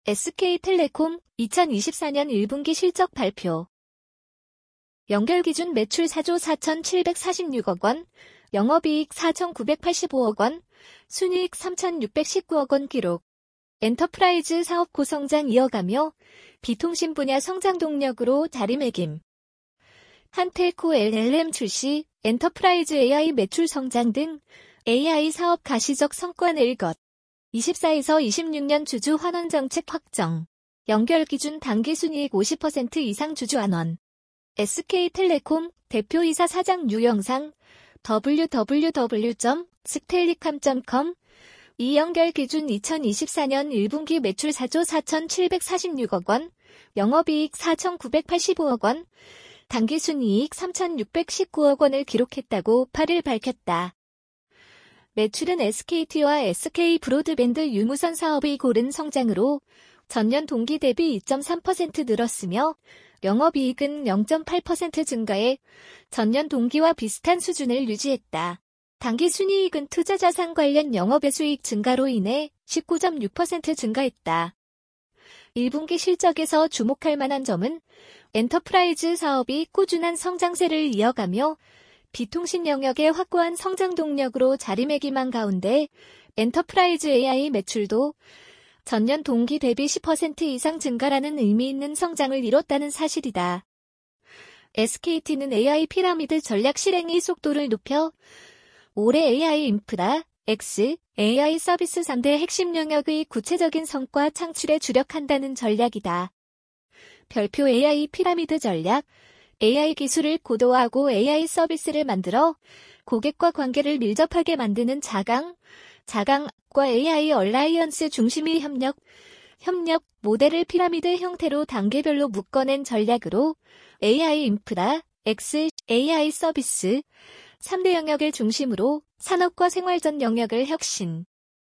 SK텔레콤 2024년 1분기 실적 발표. 연결 기준 매출 4조 4,746억 원, 영업이익 4,985억 원, 순이익 3,619억 원 기록. 엔터프라이즈 사업 고성장 이어가며 비통신 분야 성장 동력으로 자리매김. 한텔코 LLM 출시, 엔터프라이즈 AI 매출 성장 등 AI 사업 가시적 성과 낼 것. 24에서 26년 주주 환원 정책 확정. 연결 기준 당기 순이익 50% 이상 주주 환원. SK텔레콤 대표이사 사장 유영상 www.stellicom.com 이 연결 기준 2024년 1분기 매출 4조 4,746억 원, 영업이익 4,985억 원, 당기순이익 3,619억 원을 기록했다고 8일 밝혔다. 매출은 SKT와 SK브로드밴드 유무선 사업의 고른 성장으로 전년 동기 대비 2.3% 늘었으며 영업이익은 0.8% 증가해 전년 동기와 비슷한 수준을 유지했다. 당기순이익은 투자자산 관련 영업외수익 증가로 인해 19.6% 증가했다. 1분기 실적에서 주목할 만한 점은 엔터프라이즈 사업이 꾸준한 성장세를 이어가며 비통신 영역의 확고한 성장 동력으로 자리매김한 가운데 엔터프라이즈 AI 매출도 전년 동기 대비 10% 이상 증가라는 의미 있는 성장을 이뤘다는 사실이다. SKT는 AI 피라미드 전략 실행의 속도를 높여 올해 AI 인프라, X, AI 서비스 3대 핵심 영역의 구체적인 성과 창출에 주력한다는 전략이다. 별표 AI 피라미드 전략, AI 기술을 고도화하고 AI 서비스를 만들어 고객과 관계를 밀접하게 만드는 자강과 AI 얼라이언스 중심의 협력 모델을 피라미드 형태로 단계별로 묶어낸 전략으로 AI 인프라, X, AI 서비스, 3대 영역을 중심으로 산업과 생활전 영역을 혁신.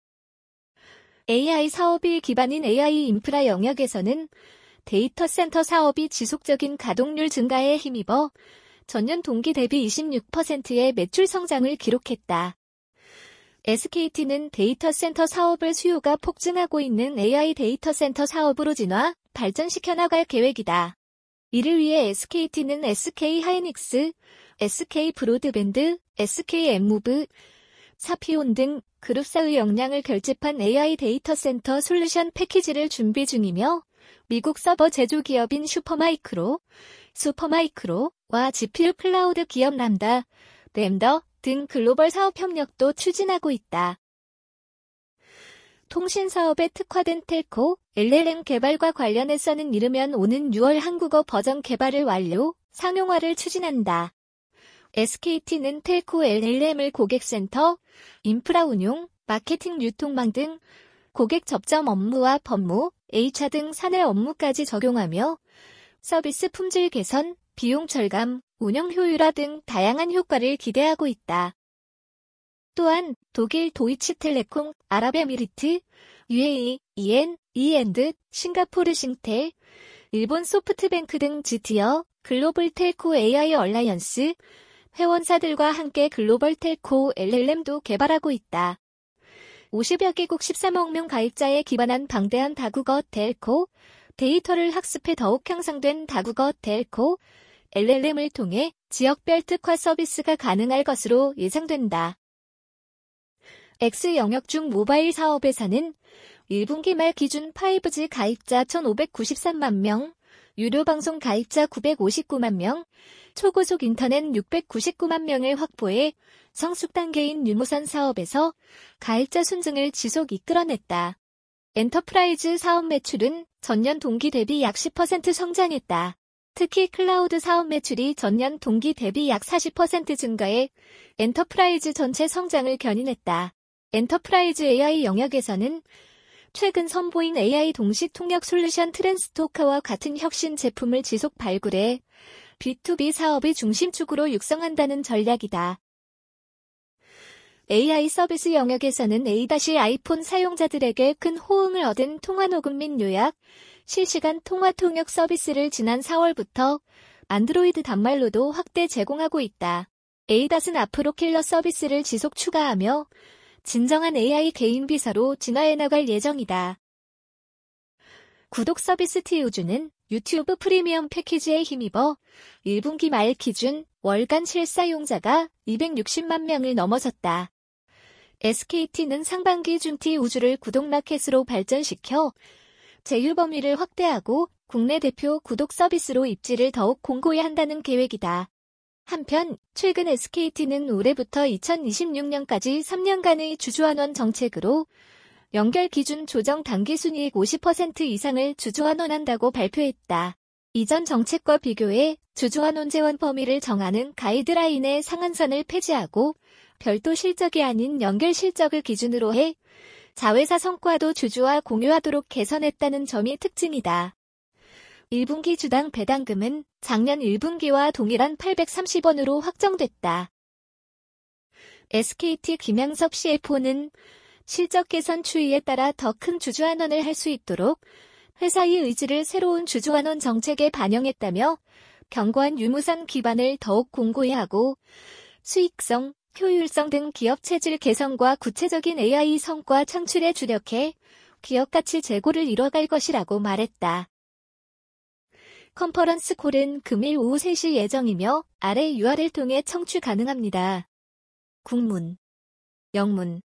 AI 사업이 기반인 AI 인프라 영역에서는 데이터 센터 사업이 지속적인 가동률 증가에 힘입어 전년 동기 대비 26%의 매출 성장을 기록했다. SKT는 데이터 센터 사업을 수요가 폭증하고 있는 AI 데이터 센터 사업으로 진화, 발전시켜 나갈 계획이다. 이를 위해 SKT는 SK하이닉스, SK브로드밴드, SK엠무브, 사피온 등 그룹사의 역량을 결집한 AI 데이터 센터 솔루션 패키지를 준비 중이며 미국 서버 제조기업인 슈퍼마이크로와 GPU 클라우드 기업 램더 등 글로벌 사업 협력도 추진하고 있다. 통신 사업에 특화된 텔코, LLM 개발과 관련해서는 이르면 오는 6월 한국어 버전 개발을 완료, 상용화를 추진한다. SKT는 텔코 LLM을 고객센터, 인프라 운용, 마케팅 유통망 등 고객 접점 업무와 법무, HR 등 사내 업무까지 적용하며 서비스 품질 개선, 비용 절감, 운영 효율화 등 다양한 효과를 기대하고 있다. 또한 독일 도이치텔레콤, 아랍에미리트, UAE, 이엔드, 싱가포르 싱텔, 일본 소프트뱅크 등 G티어, 글로벌 텔코 AI 얼라이언스, 회원사들과 함께 글로벌 텔코 LLM도 개발하고 있다. 50여 개국 13억 명 가입자에 기반한 방대한 다국어 텔코, 데이터를 학습해 더욱 향상된 다국어 텔코, LLM을 통해 지역별 특화 서비스가 가능할 것으로 예상된다. X 영역 중 모바일 사업에서는 1분기 말 기준 5G 가입자 1,593만 명, 유료 방송 가입자 959만 명, 초고속 인터넷 699만 명을 확보해 성숙 단계인 유무선 사업에서 가입자 순증을 지속 이끌어냈다. 엔터프라이즈 사업 매출은 전년 동기 대비 약 10% 성장했다. 특히 클라우드 사업 매출이 전년 동기 대비 약 40% 증가해 엔터프라이즈 전체 성장을 견인했다. 엔터프라이즈 AI 영역에서는 최근 선보인 AI 동시 통역 솔루션 트랜스토커와 같은 혁신 제품을 지속 발굴해 B2B 사업의 중심축으로 육성한다는 전략이다. AI 서비스 영역에서는 A-iPhone 사용자들에게 큰 호응을 얻은 통화 녹음 및 요약, 실시간 통화 통역 서비스를 지난 4월부터 안드로이드 단말로도 확대 제공하고 있다. A-은 앞으로 킬러 서비스를 지속 추가하며 진정한 AI 개인 비서로 진화해 나갈 예정이다. 구독 서비스 TV우주는 유튜브 프리미엄 패키지에 힘입어 1분기 말 기준 월간 실사용자가 260만 명을 넘어섰다. SKT는 상반기 중 TV우주를 구독 마켓으로 발전시켜 제휴 범위를 확대하고 국내 대표 구독 서비스로 입지를 더욱 공고히 한다는 계획이다. 한편 최근 SKT는 올해부터 2026년까지 3년간의 주주환원 정책으로 연결 기준 조정 단기순이익 50% 이상을 주주환원한다고 발표했다. 이전 정책과 비교해 주주환원 재원 범위를 정하는 가이드라인의 상한선을 폐지하고 별도 실적이 아닌 연결 실적을 기준으로 해 자회사 성과도 주주와 공유하도록 개선했다는 점이 특징이다. 1분기 주당 배당금은 작년 1분기와 동일한 830원으로 확정됐다. SKT 김양섭 CFO는 실적 개선 추이에 따라 더 큰 주주환원을 할 수 있도록 회사의 의지를 새로운 주주환원 정책에 반영했다며 견고한 유무선 기반을 더욱 공고히 하고 수익성, 효율성 등 기업 체질 개선과 구체적인 AI 성과 창출에 주력해 기업 가치 제고를 이뤄갈 것이라고 말했다. 컨퍼런스 콜은 금일 오후 3시 예정이며 아래 URL 통해 청취 가능합니다. 국문, 영문